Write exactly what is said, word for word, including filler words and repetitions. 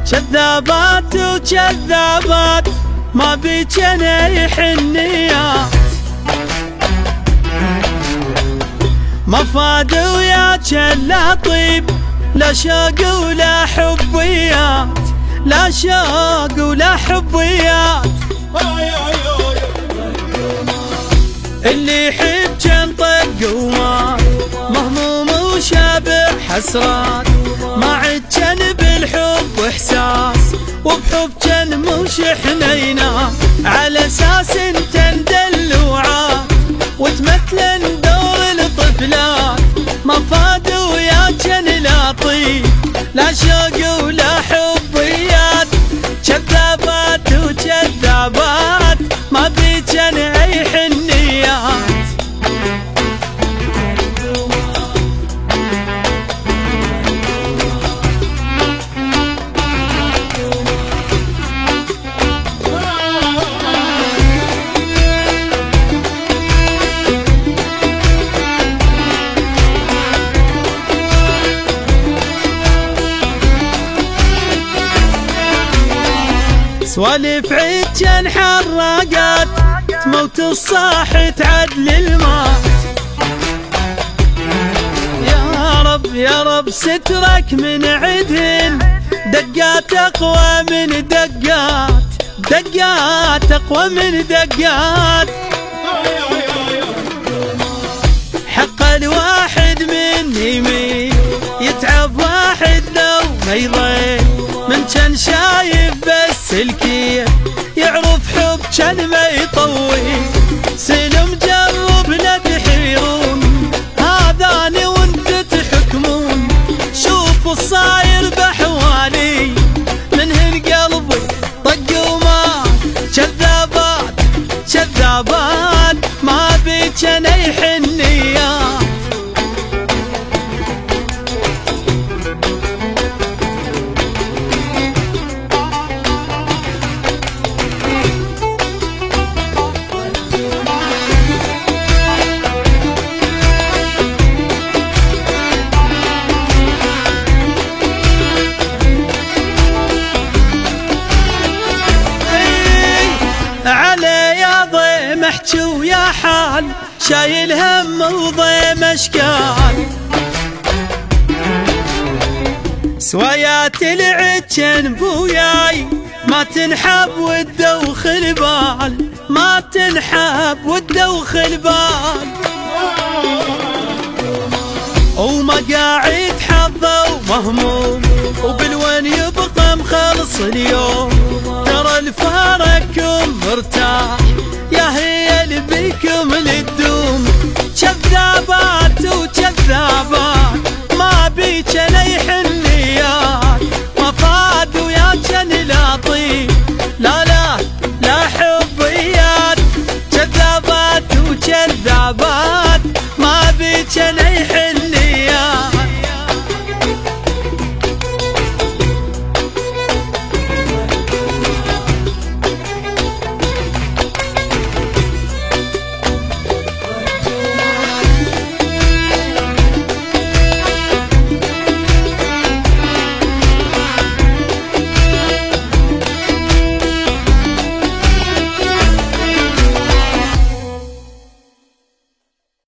كذابات وكذابات ما بيك انا يحنيات، ما فاد وياك الا طيب، لا شوق ولا حبيات، لا شوق ولا حبيات. اللي يحب جن طق ومات، مهموم وشابع حسرات، ما عد جن بالحب احساس، وبحب جن مش حنينات، على اساس انت ندلوعات وتمثلن دور الطفلات، ما فاد وياك جن لا طيب، لا شوق ولا حبيات. كذابات وكذابات ما بيك انا اي حنيات. سوالف عجن حراقات، تموت الصاح تعدل المات. يا رب يا رب سترك من عدهن، دقات اقوى من دقات، دقات اقوى من دقات. حق الواحد من يمين يتعب واحد لو ما يضيع، من كان شايف بس الكيف يعرف حب كان ما يطوي. سلم جربنا تحيرون، هذاني وانت تحكمون، شوفوا الصاير بحوالي، من هن قلبي طق ومات. كذابات كذابات ما بيك انا حنيات. احكي ويا حال شايل هم وضيم اشكال، سوايات العجن بوياي ما تنحب والدوخ البال، ما تنحب والدوخ البال. ومقاعد حظه ومهموم، وبالوين يبقى مخلص اليوم، ترى الفارقكم مرتاح،